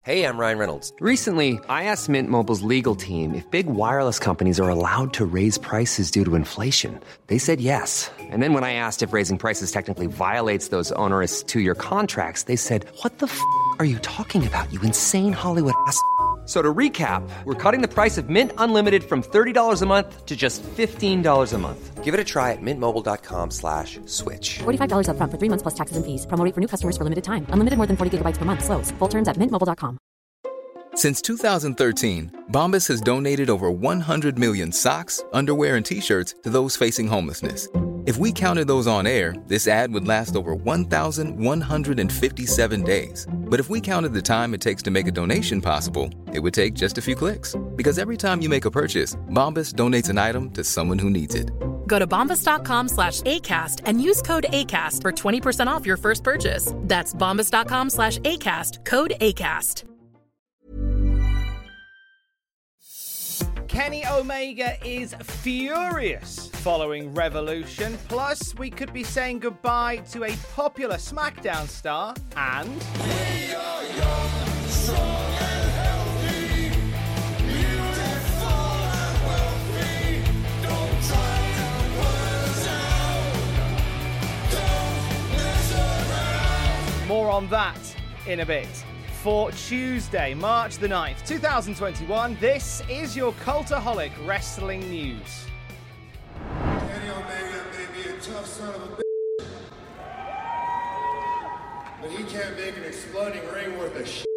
Hey, I'm Ryan Reynolds. Recently, I asked Mint Mobile's legal team if big wireless companies are allowed to raise prices due to inflation. They said yes. And then when I asked if raising prices technically violates those onerous two-year contracts, they said, "What the f*** are you talking about, you insane Hollywood ass?" So to recap, we're cutting the price of Mint Unlimited from $30 a month to just $15 a month. Give it a try at mintmobile.com/switch. $45 up front for 3 months plus taxes and fees. Promo rate for new customers for limited time. Unlimited more than 40 gigabytes per month. Slows full terms at mintmobile.com. Since 2013, Bombas has donated over 100 million socks, underwear, and T-shirts to those facing homelessness. If we counted those on air, this ad would last over 1,157 days. But if we counted the time it takes to make a donation possible, it would take just a few clicks. Because every time you make a purchase, Bombas donates an item to someone who needs it. Go to bombas.com/ACAST and use code ACAST for 20% off your first purchase. That's bombas.com/ACAST, code ACAST. Kenny Omega is furious following Revolution. Plus, we could be saying goodbye to a popular SmackDown star and... We are young, strong and healthy, beautiful and wealthy. Don't try to put us out. Don't mess around. More on that in a bit. For Tuesday, March the 9th, 2021, this is your Cultaholic Wrestling News. Kenny Omega may be a tough son of a bitch, but he can't make an exploding ring worth of shit.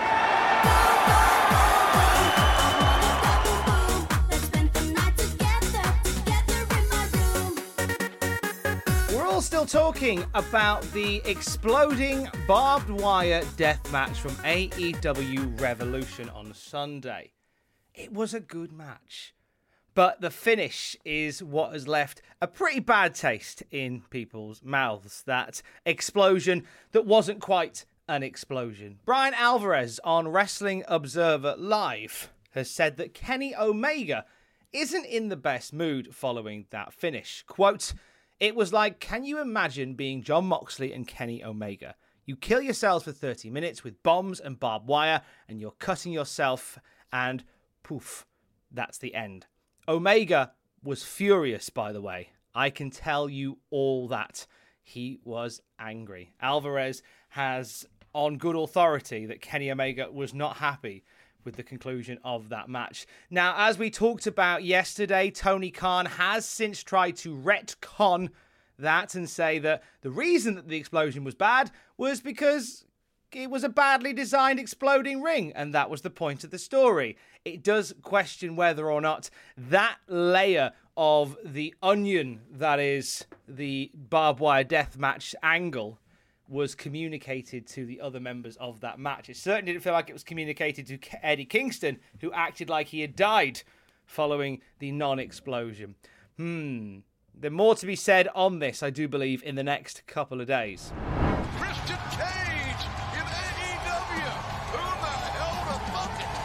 We're all still talking about the exploding barbed wire death match from AEW Revolution on Sunday. It was a good match, but the finish is what has left a pretty bad taste in people's mouths. That explosion that wasn't quite an explosion. Brian Alvarez on Wrestling Observer Live has said that Kenny Omega isn't in the best mood following that finish. Quote, "It was like, can you imagine being Jon Moxley and Kenny Omega? You kill yourselves for 30 minutes with bombs and barbed wire, and you're cutting yourself, and poof, that's the end." Omega was furious, by the way. I can tell you all that. He was angry. Alvarez has on good authority that Kenny Omega was not happy with the conclusion of that match. Now, as we talked about yesterday, Tony Khan has since tried to retcon that and say that the reason that the explosion was bad was because it was a badly designed exploding ring, and that was the point of the story. It does question whether or not that layer of the onion that is the barbed wire death match angle was communicated to the other members of that match. It certainly didn't feel like it was communicated to Eddie Kingston, who acted like he had died following the non-explosion. There's more to be said on this, I do believe, in the next couple of days. Christian Cage in AEW. Who the hell would have thought it?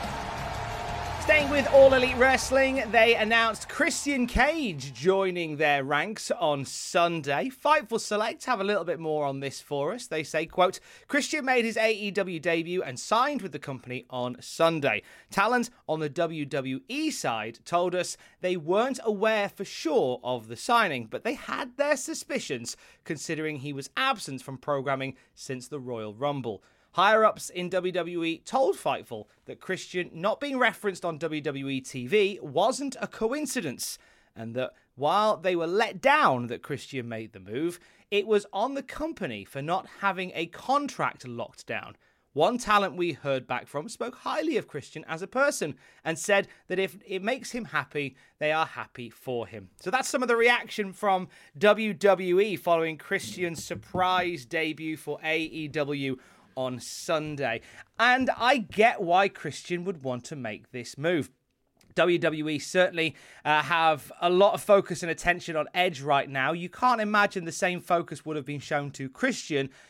Staying with All Elite Wrestling, they announced Christian Cage joining their ranks on Sunday. Fightful Select have a little bit more on this for us. They say, quote, "Christian made his AEW debut and signed with the company on Sunday. Talent on the WWE side told us they weren't aware for sure of the signing, but they had their suspicions considering he was absent from programming since the Royal Rumble. Higher-ups in WWE told Fightful that Christian not being referenced on WWE TV wasn't a coincidence, and that while they were let down that Christian made the move, it was on the company for not having a contract locked down. One talent we heard back from spoke highly of Christian as a person and said that if it makes him happy, they are happy for him." So that's some of the reaction from WWE following Christian's surprise debut for AEW on Sunday. And I get why Christian would want to make this move. WWE certainly have a lot of focus and attention on Edge right now. You can't imagine the same focus would have been shown to Christian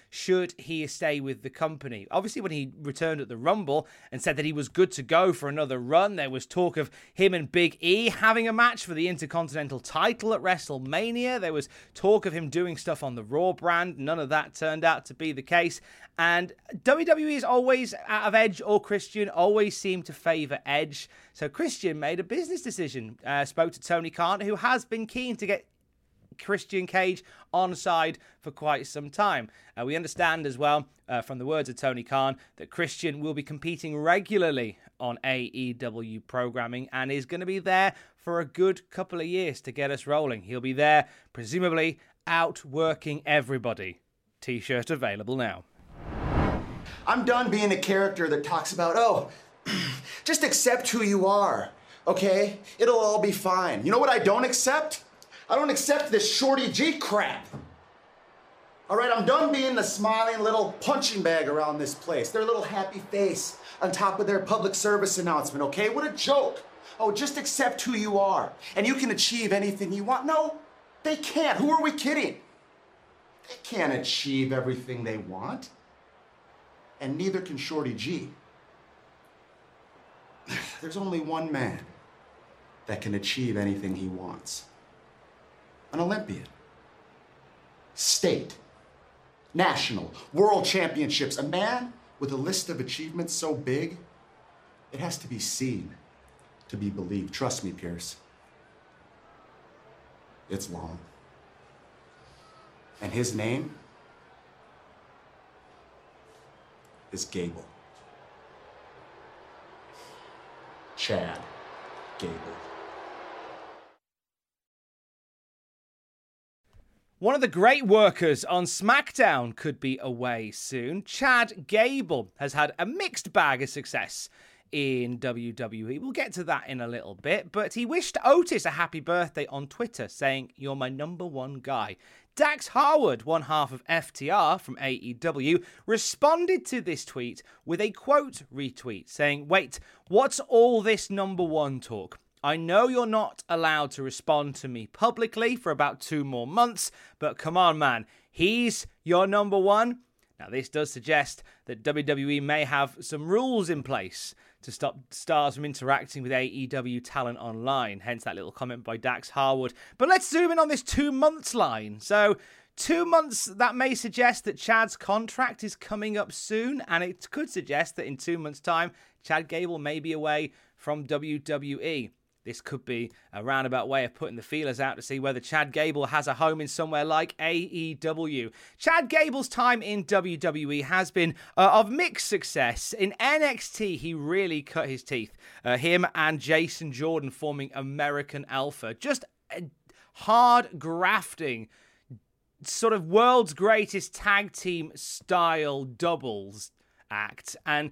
should he stay with the company. Obviously, when he returned at the Rumble and said that he was good to go for another run, there was talk of him and Big E having a match for the Intercontinental title at WrestleMania. There was talk of him doing stuff on the Raw brand. None of that turned out to be the case. And WWE is always, out of Edge or Christian, always seem to favour Edge. So Christian made a business decision, spoke to Tony Khan, who has been keen to get Christian Cage on side for quite some time. We understand as well from the words of Tony Khan that Christian will be competing regularly on AEW programming and is going to be there for a good couple of years to get us rolling. He'll be there, presumably, outworking everybody. T-shirt available now. I'm done being a character that talks about, oh, just accept who you are, okay? It'll all be fine. You know what I don't accept? I don't accept this Shorty G crap. All right, I'm done being the smiling little punching bag around this place. Their little happy face on top of their public service announcement, okay? What a joke. Oh, just accept who you are, and you can achieve anything you want. No, they can't. Who are we kidding? They can't achieve everything they want. And neither can Shorty G. There's only one man that can achieve anything he wants. An Olympian. State. National. World championships. A man with a list of achievements so big, it has to be seen to be believed. Trust me, Pierce. It's long. And his name is Gable. Chad Gable. One of the great workers on SmackDown could be away soon. Chad Gable has had a mixed bag of success in WWE. We'll get to that in a little bit, but he wished Otis a happy birthday on Twitter, saying, "You're my number one guy." Dax Harwood, one half of FTR from AEW, responded to this tweet with a quote retweet saying, "Wait, what's all this number one talk? I know you're not allowed to respond to me publicly for about 2 more months, but come on, man, he's your number one." Now, this does suggest that WWE may have some rules in place to stop stars from interacting with AEW talent online, hence that little comment by Dax Harwood. But let's zoom in on this 2 months line. So 2 months, that may suggest that Chad's contract is coming up soon, and it could suggest that in 2 months' time, Chad Gable may be away from WWE. This could be a roundabout way of putting the feelers out to see whether Chad Gable has a home in somewhere like AEW. Chad Gable's time in WWE has been of mixed success. In NXT, he really cut his teeth. Him and Jason Jordan forming American Alpha. Just a hard grafting, sort of world's greatest tag team style doubles act. And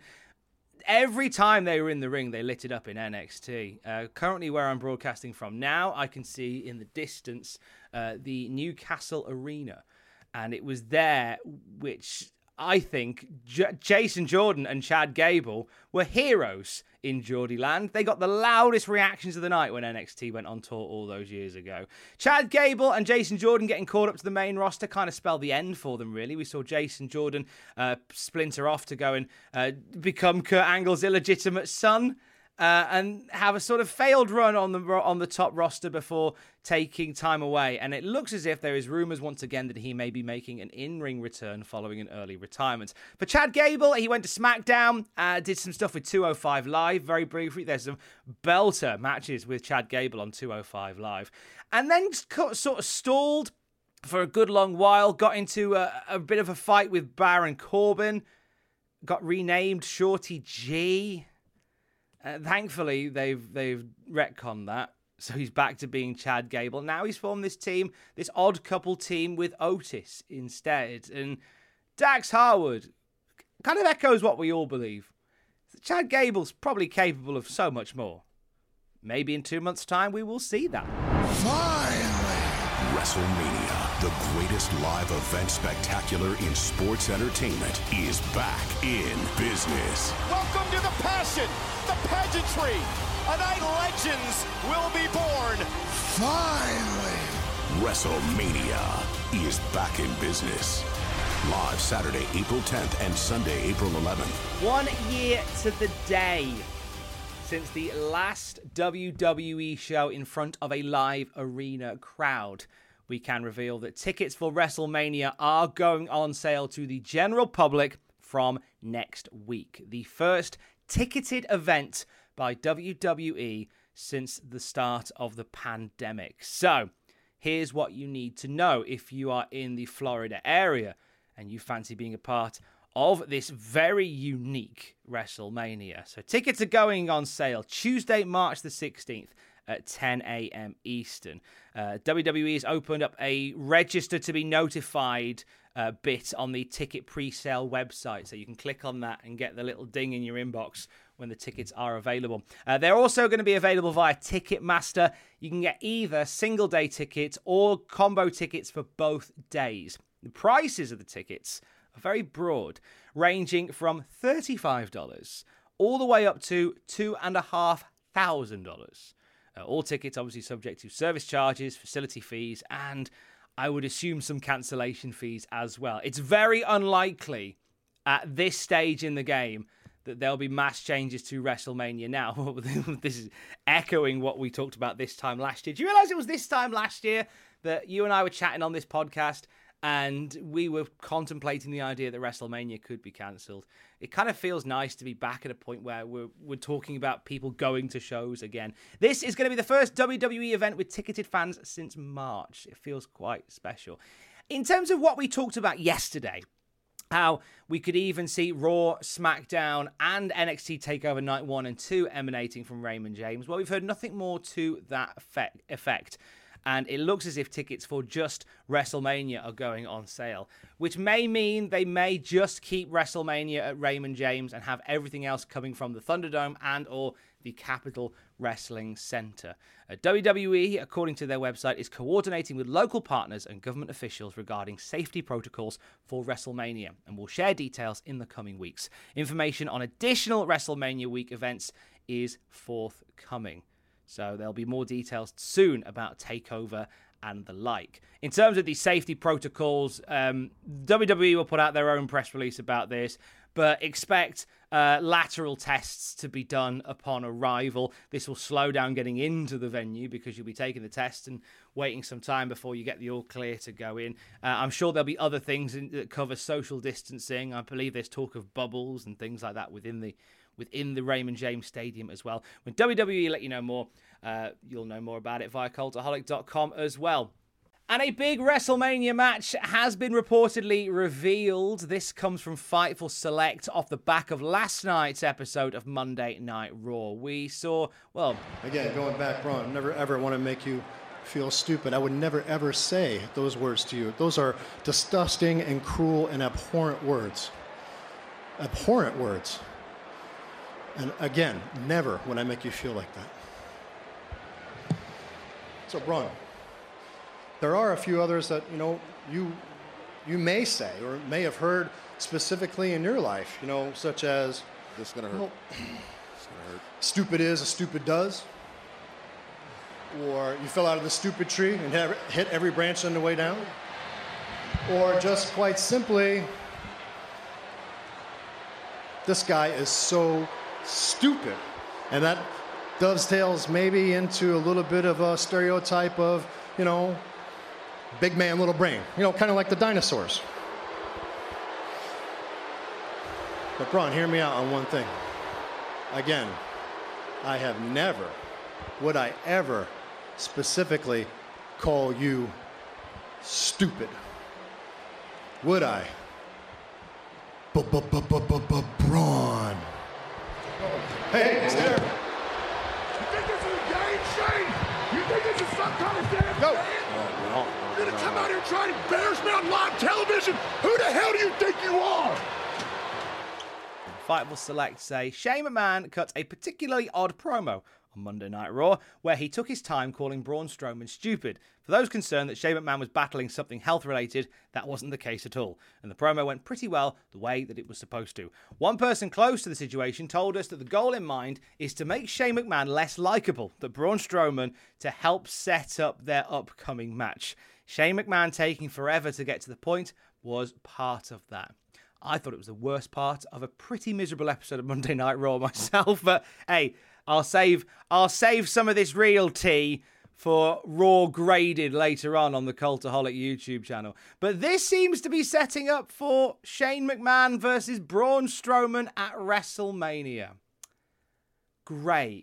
every time they were in the ring, they lit it up in NXT. Currently, where I'm broadcasting from now, I can see in the distance the Newcastle Arena. And it was there which I think Jason Jordan and Chad Gable were heroes in Geordie Land. They got the loudest reactions of the night when NXT went on tour all those years ago. Chad Gable and Jason Jordan getting called up to the main roster kind of spelled the end for them, really. We saw Jason Jordan splinter off to go and become Kurt Angle's illegitimate son. And have a sort of failed run on the top roster before taking time away. And it looks as if there is rumours once again that he may be making an in-ring return following an early retirement. For Chad Gable, he went to SmackDown, did some stuff with 205 Live very briefly. There's some belter matches with Chad Gable on 205 Live. And then sort of stalled for a good long while, got into a bit of a fight with Baron Corbin, got renamed Shorty G. Thankfully, they've retconned that, so he's back to being Chad Gable. Now he's formed this team, this odd couple team with Otis instead. And Dax Harwood kind of echoes what we all believe. Chad Gable's probably capable of so much more. Maybe in 2 months' time we will see that. Finally! WrestleMania, the greatest live event spectacular in sports entertainment, is back in business. Welcome to the passion, the pageantry. A night legends will be born. Finally! WrestleMania is back in business. Live Saturday, April 10th and Sunday, April 11th. 1 year to the day since the last WWE show in front of a live arena crowd. We can reveal that tickets for WrestleMania are going on sale to the general public from next week. The first ticketed event by WWE since the start of the pandemic. So, here's what you need to know if you are in the Florida area and you fancy being a part of this very unique WrestleMania. So tickets are going on sale Tuesday, March the 16th at 10 a.m. Eastern. WWE has opened up a register to be notified bit on the ticket pre-sale website. So you can click on that and get the little ding in your inbox when the tickets are available. They're also going to be available via Ticketmaster. You can get either single-day tickets or combo tickets for both days. The prices of the tickets are very broad, ranging from $35 all the way up to $2,500. All tickets obviously subject to service charges, facility fees, and I would assume some cancellation fees as well. It's very unlikely at this stage in the game that there'll be mass changes to WrestleMania now. This is echoing what we talked about this time last year. Do you realize it was this time last year that you and I were chatting on this podcast and we were contemplating the idea that WrestleMania could be cancelled? It kind of feels nice to be back at a point where we're talking about people going to shows again. This is going to be the first WWE event with ticketed fans since March. It feels quite special. In terms of what we talked about yesterday, how we could even see Raw, SmackDown, and NXT TakeOver Night 1 and 2 emanating from Raymond James. Well, we've heard nothing more to that effect. And it looks as if tickets for just WrestleMania are going on sale, which may mean they may just keep WrestleMania at Raymond James and have everything else coming from the Thunderdome and or the Capitol Wrestling Center. WWE, according to their website, is coordinating with local partners and government officials regarding safety protocols for WrestleMania and will share details in the coming weeks. Information on additional WrestleMania week events is forthcoming. So there'll be more details soon about TakeOver and the like. In terms of the safety protocols, WWE will put out their own press release about this, but expect lateral tests to be done upon arrival. This will slow down getting into the venue because you'll be taking the test and waiting some time before you get the all clear to go in. I'm sure there'll be other things that cover social distancing. I believe there's talk of bubbles and things like that within the Raymond James Stadium as well. When WWE let you know more, you'll know more about it via Cultaholic.com as well. And a big WrestleMania match has been reportedly revealed. This comes from Fightful Select off the back of last night's episode of Monday Night Raw. We saw, well... Again, going back, Braun, never ever want to make you feel stupid. I would never ever say those words to you. Those are disgusting and cruel and abhorrent words. Abhorrent words. And again, never would I make you feel like that. So, Braun, there are a few others that, you may say or may have heard specifically in your life, such as... This is going to hurt. It's going to hurt. Stupid is, a stupid does. Or you fell out of the stupid tree and hit every branch on the way down. Or just quite simply, this guy is so stupid. And that dovetails maybe into a little bit of a stereotype of, big man, little brain. Kind of like the dinosaurs. But Braun, hear me out on one thing. Again, I have never, would I ever specifically call you stupid? Would I? Braun. Hey, it's there. You think this is a game, Shane? You think this is some kind of damn Go. game? You're gonna come out here and try to embarrass me on live television? Who the hell do you think you are? Fightful Select say Shane McMahon cut a particularly odd promo on Monday Night Raw, where he took his time calling Braun Strowman stupid. For those concerned that Shane McMahon was battling something health-related, that wasn't the case at all, and the promo went pretty well the way that it was supposed to. One person close to the situation told us that the goal in mind is to make Shane McMahon less likeable, that Braun Strowman to help set up their upcoming match. Shane McMahon taking forever to get to the point, was part of that. I thought it was the worst part of a pretty miserable episode of Monday Night Raw myself, but hey, I'll save some of this real tea for Raw graded later on the Cultaholic YouTube channel. But this seems to be setting up for Shane McMahon versus Braun Strowman at WrestleMania. Great.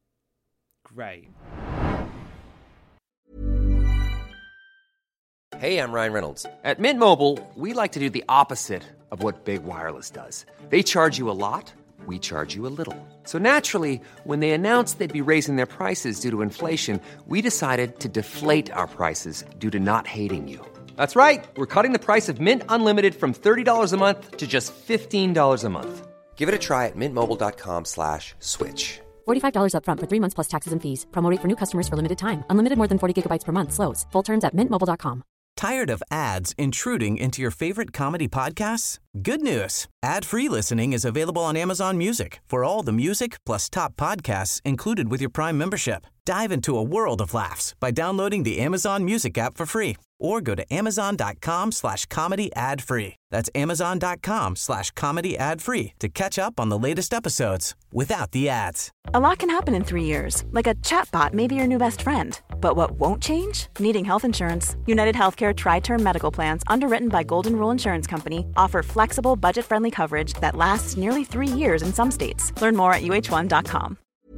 Hey, I'm Ryan Reynolds. At Mint Mobile, we like to do the opposite of what Big Wireless does. They charge you a lot, we charge you a little. So naturally, when they announced they'd be raising their prices due to inflation, we decided to deflate our prices due to not hating you. That's right. We're cutting the price of Mint Unlimited from $30 a month to just $15 a month. Give it a try at mintmobile.com/switch. $45 up front for 3 months plus taxes and fees. Promo rate for new customers for limited time. Unlimited more than 40 gigabytes per month slows. Full terms at mintmobile.com. Tired of ads intruding into your favorite comedy podcasts? Good news. Ad-free listening is available on Amazon Music for all the music plus top podcasts included with your Prime membership. Dive into a world of laughs by downloading the Amazon Music app for free or go to amazon.com/comedy ad-free. That's amazon.com/comedy ad-free to catch up on the latest episodes without the ads. A lot can happen in 3 years, like a chatbot may be your new best friend. But what won't change? Needing health insurance. United Healthcare Tri-Term Medical Plans, underwritten by Golden Rule Insurance Company, offer flexible, budget-friendly coverage that lasts nearly 3 years in some states. Learn more at uh1.com.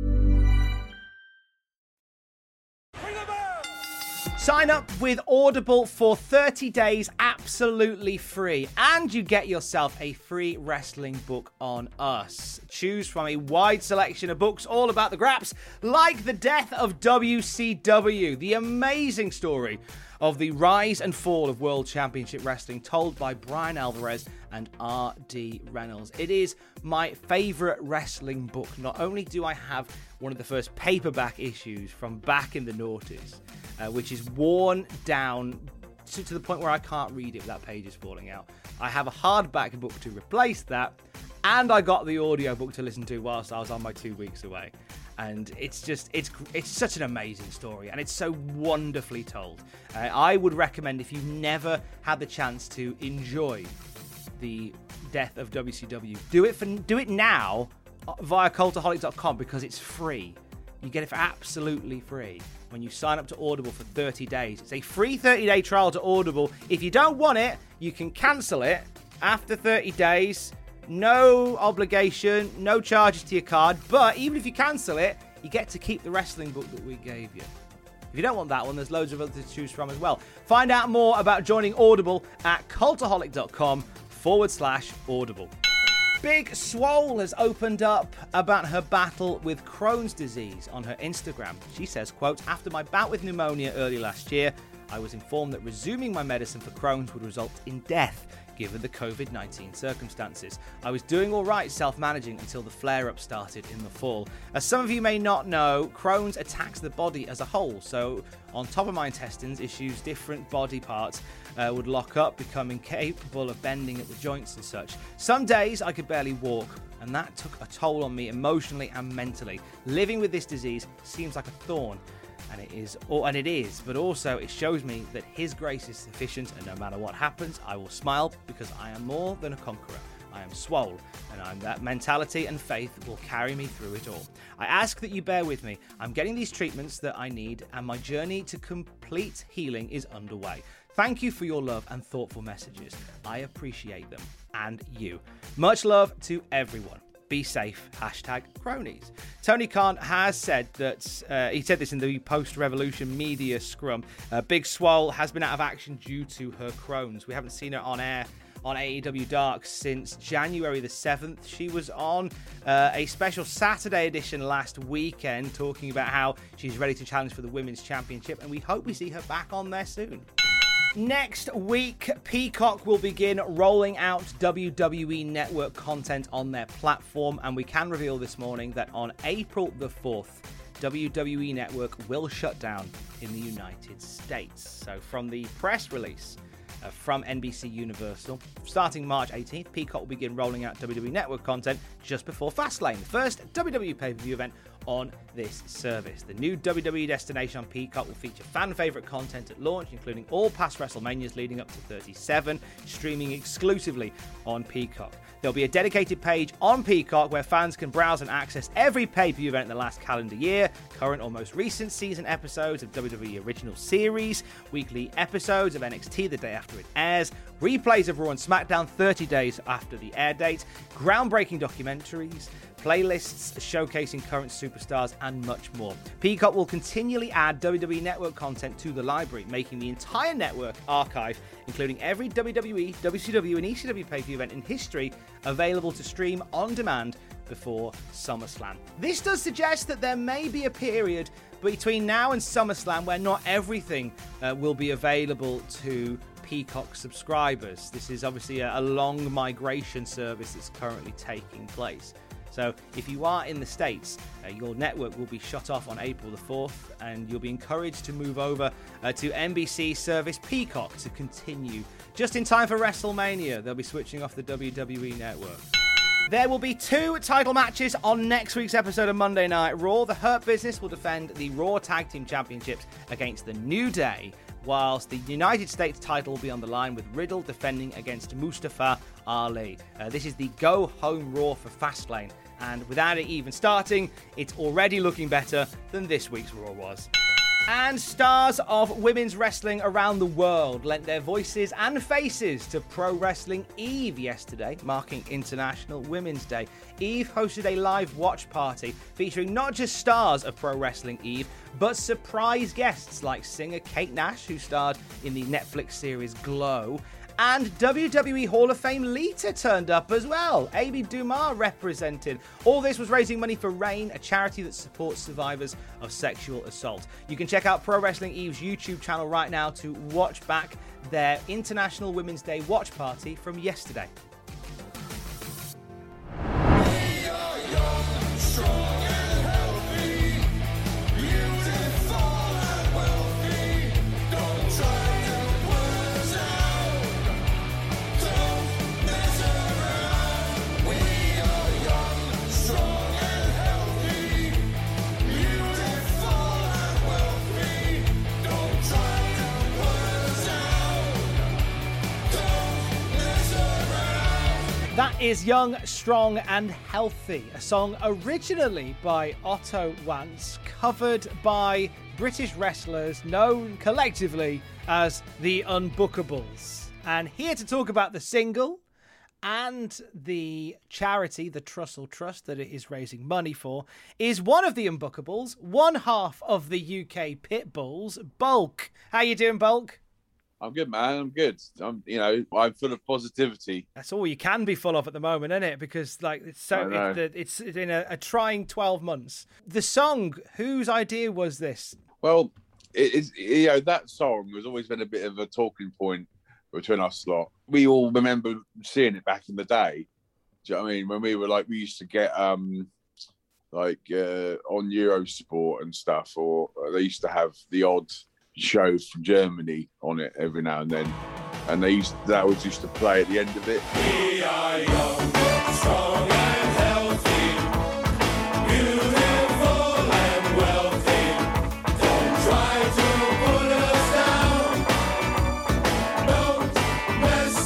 Sign up with Audible for 30 days absolutely free, and you get yourself a free wrestling book on us. Choose from a wide selection of books all about the Graps, like The Death of WCW, the amazing story of the rise and fall of World Championship Wrestling, told by Brian Alvarez and R.D. Reynolds. It is my favourite wrestling book. Not only do I have one of the first paperback issues from back in the noughties, which is worn down to the point where I can't read it without pages falling out. I have a hardback book to replace that, and I got the audio book to listen to whilst I was on my 2 weeks away. And it's such an amazing story, and it's so wonderfully told. I would recommend, if you've never had the chance to enjoy the death of WCW, do it now via cultaholic.com, because it's free. You get it for absolutely free when you sign up to Audible for 30 days. It's a free 30-day trial to Audible. If you don't want it, you can cancel it after 30 days. No obligation, no charges to your card. But even if you cancel it, you get to keep the wrestling book that we gave you. If you don't want that one, there's loads of others to choose from as well. Find out more about joining Audible at cultaholic.com/Audible. Big Swole has opened up about her battle with Crohn's disease on her Instagram. She says, quote, "After my bout with pneumonia early last year, I was informed that resuming my medicine for Crohn's would result in death, given the COVID-19 circumstances. I was doing all right self-managing until the flare-up started in the fall. As some of you may not know, Crohn's attacks the body as a whole, so on top of my intestines issues, different body parts would lock up, becoming incapable of bending at the joints and such. Some days I could barely walk, and that took a toll on me emotionally and mentally. Living with this disease seems like a thorn, and it is, but also it shows me that His grace is sufficient, and no matter what happens, I will smile, because I am more than a conqueror. I am Swole, and that mentality and faith will carry me through it all. I ask that you bear with me. I'm getting these treatments that I need, and my journey to complete healing is underway. Thank you for your love and thoughtful messages. I appreciate them, and you. Much love to everyone. Be safe. #Cronies. Tony Khan has said that, he said this in the post-Revolution media scrum, Big Swole has been out of action due to her Crohn's. We haven't seen her on air on AEW Dark since January the 7th. She was on a special Saturday edition last weekend talking about how she's ready to challenge for the Women's Championship, and we hope we see her back on there soon. Next week, Peacock will begin rolling out WWE Network content on their platform, and we can reveal this morning that on April the 4th, WWE Network will shut down in the United States. So from the press release from NBC Universal, starting March 18th, Peacock will begin rolling out WWE Network content just before Fastlane, the first WWE pay-per-view event on this service. The new WWE destination on Peacock will feature fan-favourite content at launch, including all past WrestleManias leading up to 37, streaming exclusively on Peacock. There'll be a dedicated page on Peacock where fans can browse and access every pay-per-view event in the last calendar year, current or most recent season episodes of WWE Original Series, weekly episodes of NXT the day after it airs, replays of Raw and SmackDown 30 days after the air date, groundbreaking documentaries, playlists showcasing current superstars, and much more. Peacock will continually add WWE Network content to the library, making the entire network archive, including every WWE, WCW, and ECW pay-per-view event in history, available to stream on demand before SummerSlam. This does suggest that there may be a period between now and SummerSlam where not everything will be available to Peacock subscribers. This is obviously a long migration service that's currently taking place. So if you are in the States, your network will be shut off on April the 4th, and you'll be encouraged to move over to NBC service Peacock to continue. Just in time for WrestleMania, they'll be switching off the WWE network. There will be 2 title matches on next week's episode of Monday Night Raw. The Hurt Business will defend the Raw Tag Team Championships against the New Day, whilst the United States title will be on the line with Riddle defending against Mustafa Ali. This is the go-home Raw for Fastlane, and without it even starting, it's already looking better than this week's Raw was. And stars of women's wrestling around the world lent their voices and faces to Pro Wrestling Eve yesterday, marking International Women's Day. Eve hosted a live watch party featuring not just stars of Pro Wrestling Eve, but surprise guests like singer Kate Nash, who starred in the Netflix series Glow, and WWE Hall of Fame Lita turned up as well. Amy Dumas represented. All this was raising money for RAINN, a charity that supports survivors of sexual assault. You can check out Pro Wrestling Eve's YouTube channel right now to watch back their International Women's Day watch party from yesterday. That is Young, Strong and Healthy, a song originally by Otto Wance, covered by British wrestlers known collectively as the Unbookables. And here to talk about the single and the charity, the Trussell Trust, that it is raising money for, is one of the Unbookables, one half of the UK Pitbulls, Bulk. How you doing, Bulk? I'm good, man. I'm good. I'm full of positivity. That's all you can be full of at the moment, isn't it? Because it's in a trying 12 months. The song, whose idea was this? Well, that song has always been a bit of a talking point between us lot. We all remember seeing it back in the day. Do you know what I mean? When we were we used to get on Eurosport and stuff, or they used to have the odd show from Germany on it every now and then, and that was used to play at the end of it. We are young, strong and healthy, beautiful and wealthy. Don't try to put us down. Don't mess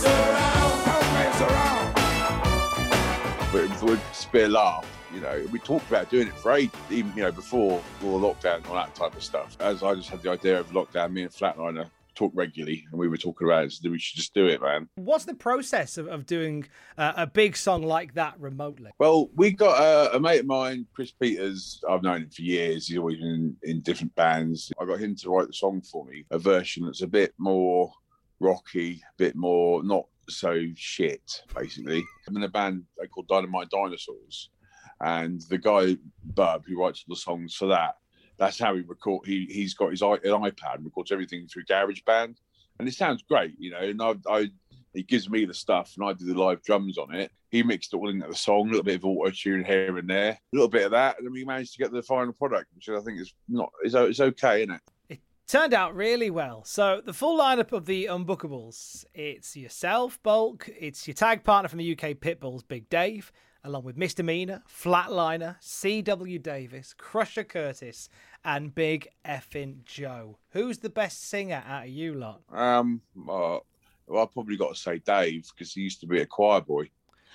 around. But it would spare a laugh. We talked about doing it for ages, even, before all the lockdown and all that type of stuff. As I just had the idea of lockdown, me and Flatliner talk regularly, and we were talking about it, so we should just do it, man. What's the process of doing a big song like that remotely? Well, we got a mate of mine, Chris Peters. I've known him for years. He's always been in different bands. I got him to write the song for me, a version that's a bit more rocky, a bit more not so shit, basically. I'm in a band called Dynamite Dinosaurs. And the guy, Bub, who writes the songs for that's how he record. He's got his iPad and records everything through GarageBand. And it sounds great, and he gives me the stuff and I do the live drums on it. He mixed it all into the song, a little bit of auto-tune here and there, a little bit of that. And then we managed to get the final product, which I think it's okay, isn't it? It turned out really well. So the full lineup of the Unbookables, it's yourself, Bulk, it's your tag partner from the UK Pitbulls, Big Dave, along with Misdemeanor, Flatliner, C.W. Davis, Crusher Curtis, and Big Effin' Joe. Who's the best singer out of you lot? Well, I've probably got to say Dave, because he used to be a choir boy.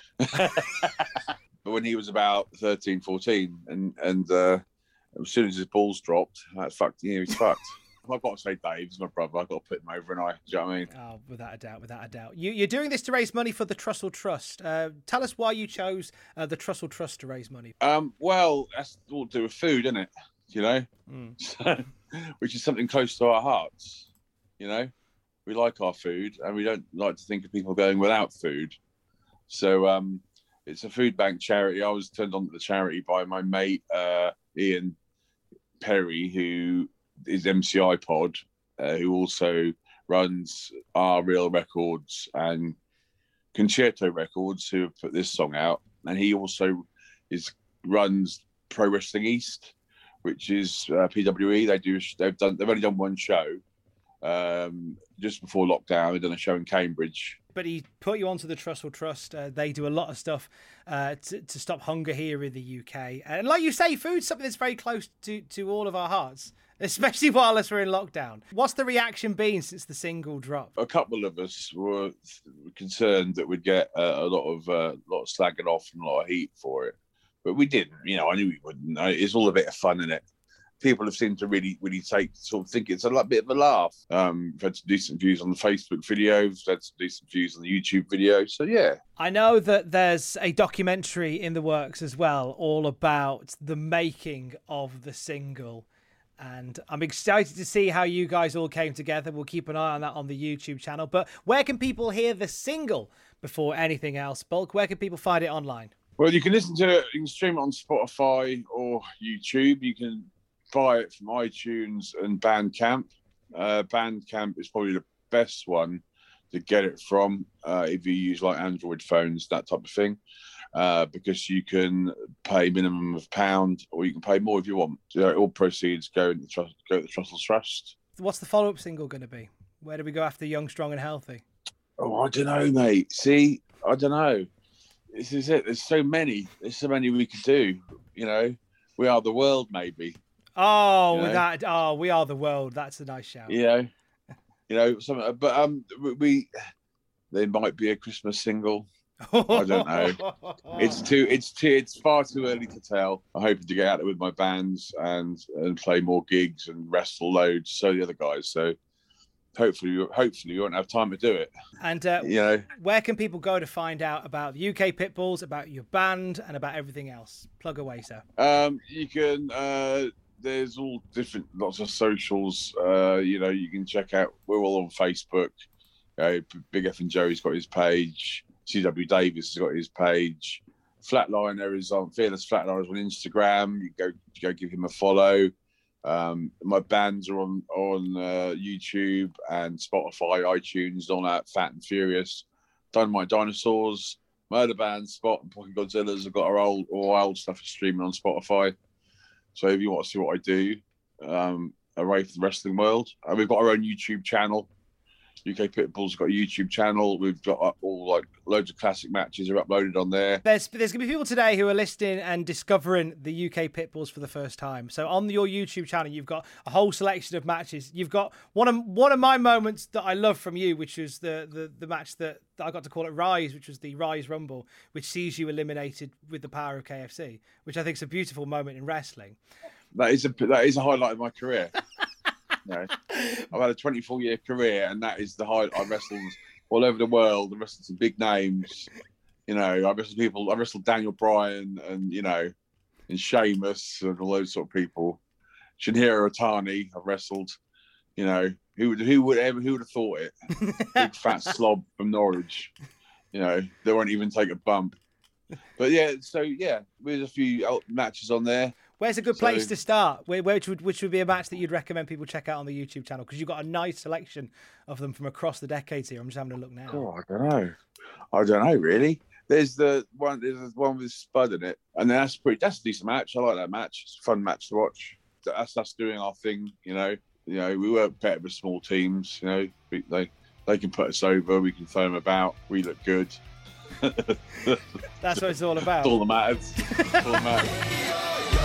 But when he was about 13, 14, and as soon as his balls dropped, he's fucked. I've got to say Dave, he's my brother. I've got to put him over an eye. Do you know what I mean? Oh, without a doubt. You're doing this to raise money for the Trussell Trust. Tell us why you chose the Trussell Trust to raise money. Well, that's all to do with food, isn't it? You know? So, which is something close to our hearts. You know? We like our food, and we don't like to think of people going without food. So it's a food bank charity. I was turned on to the charity by my mate, Ian Perry, who is MCI Pod, who also runs Our Real Records and Concerto Records, who have put this song out. And he also runs Pro Wrestling East, which is PWE. They've only done one show just before lockdown. They've done a show in Cambridge. But he put you onto the Trussell Trust. They do a lot of stuff to stop hunger here in the UK. And like you say, food's something that's very close to all of our hearts, especially while we're in lockdown. What's the reaction been since the single dropped? A couple of us were concerned that we'd get a lot of slagging off and a lot of heat for it. But we didn't. You know, I knew we wouldn't. It's all a bit of fun, isn't it? People have seemed to really think it's a bit of a laugh. We've had some decent views on the Facebook videos, we've had some decent views on the YouTube video. So, yeah. I know that there's a documentary in the works as well, all about the making of the single. And I'm excited to see how you guys all came together. We'll keep an eye on that on the YouTube channel. But where can people hear the single before anything else? Bulk, where can people find it online? Well, you can listen to it, you can stream it on Spotify or YouTube. You can buy it from iTunes and Bandcamp. Bandcamp is probably the best one to get it from if you use like Android phones, that type of thing, because you can pay minimum of £1 or you can pay more if you want. So all proceeds go to the Trussell Trust. What's the follow-up single going to be? Where do we go after Young, Strong and Healthy? Oh, I don't know, mate. See, I don't know. This is it. There's so many we could do. You know, We Are the World, maybe. Oh, We Are the World. That's a nice shout. You know, something. But there might be a Christmas single. I don't know. It's far too early to tell. I'm hoping to get out there with my bands and play more gigs and wrestle loads. So the other guys. So hopefully you won't have time to do it. And where can people go to find out about the UK Pitbulls, about your band, and about everything else? Plug away, sir. You can. There's all different lots of socials. You can check out. We're all on Facebook. Big Effin' Joey's got his page. C.W. Davis has got his page. Flatliner is on Fearless Flatliner on Instagram. You go give him a follow. My bands are on YouTube and Spotify, iTunes, on that Fat and Furious. Dynamite Dinosaurs, Murder Band, Spot and Pocket Godzillas have got our old stuff streaming on Spotify. So if you want to see what I do, away from the wrestling world, we've got our own YouTube channel. UK Pitbull's got a YouTube channel. We've got loads of classic matches are uploaded on there. There's going to be people today who are listening and discovering the UK Pitbulls for the first time. So on your YouTube channel, you've got a whole selection of matches. You've got one of my moments that I love from you, which was the match that I got to call it Rise, which was the Rise Rumble, which sees you eliminated with the power of KFC, which I think is a beautiful moment in wrestling. That is a highlight of my career. I've had a 24-year career, and that is the highlight. I wrestled all over the world. I wrestled some big names. I wrestled people. I wrestled Daniel Bryan and and Sheamus and all those sort of people. Shinhiro Otani. I wrestled. Who would have thought it? Big fat slob from Norwich. They won't even take a bump. But there's a few matches on there. Where's a good place to start? Which would be a match that you'd recommend people check out on the YouTube channel? Because you've got a nice selection of them from across the decades here. I'm just having a look now. Oh, I don't know really. There's the one with Spud in it, and that's a decent match. I like that match. It's a fun match to watch. That's us doing our thing. We work better with small teams. They can put us over. We can throw them about. We look good. That's what it's all about. That's all that matters. That's all that matters.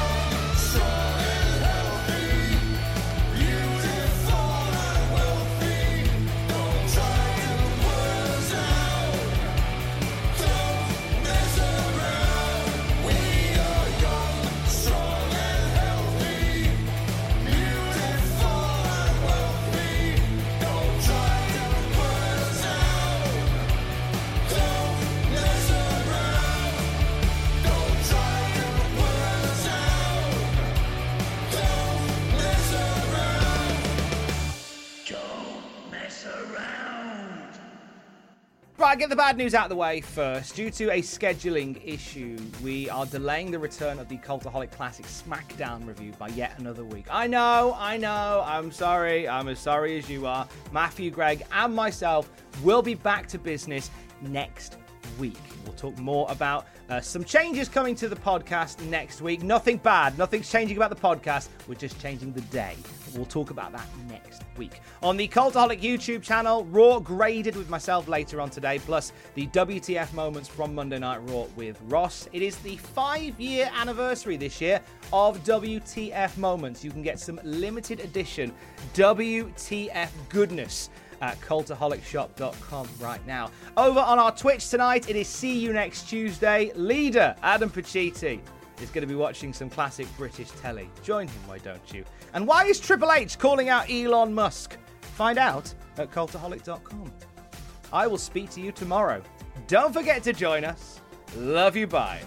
Right, get the bad news out of the way first. Due to a scheduling issue, we are delaying the return of the Cultaholic Classic SmackDown review by yet another week. I know. I'm sorry. I'm as sorry as you are. Matthew, Greg, and myself will be back to business next week. We'll talk more about some changes coming to the podcast next week. Nothing bad. Nothing's changing about the podcast. We're just changing the day. We'll talk about that next week. On the Cultaholic YouTube channel, Raw graded with myself later on today, plus the WTF moments from Monday Night Raw with Ross. It is the 5-year anniversary this year of WTF moments. You can get some limited edition WTF goodness at cultaholicshop.com right now. Over on our Twitch tonight, it is See You Next Tuesday. Leader Adam Pacitti is going to be watching some classic British telly. Join him, why don't you? And why is Triple H calling out Elon Musk? Find out at cultaholic.com. I will speak to you tomorrow. Don't forget to join us. Love you, bye.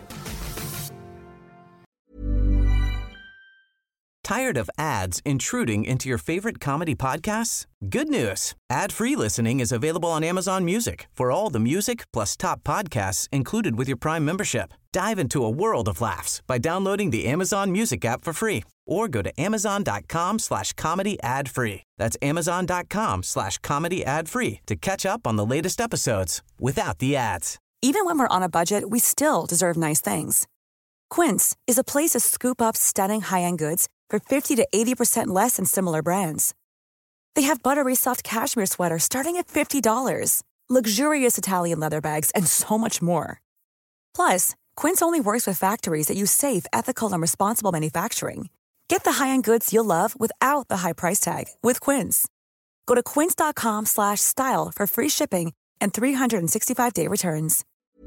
Tired of ads intruding into your favorite comedy podcasts? Good news. Ad-free listening is available on Amazon Music for all the music plus top podcasts included with your Prime membership. Dive into a world of laughs by downloading the Amazon Music app for free or go to amazon.com/comedy ad-free. That's amazon.com/comedy ad-free to catch up on the latest episodes without the ads. Even when we're on a budget, we still deserve nice things. Quince is a place to scoop up stunning high-end goods for 50 to 80% less than similar brands. They have buttery soft cashmere sweaters starting at $50, luxurious Italian leather bags, and so much more. Plus, Quince only works with factories that use safe, ethical, and responsible manufacturing. Get the high-end goods you'll love without the high price tag with Quince. Go to quince.com/style for free shipping and 365-day returns.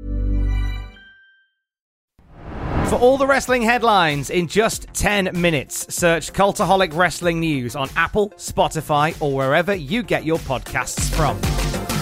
For all the wrestling headlines in just 10 minutes, search Cultaholic Wrestling News on Apple, Spotify, or wherever you get your podcasts from.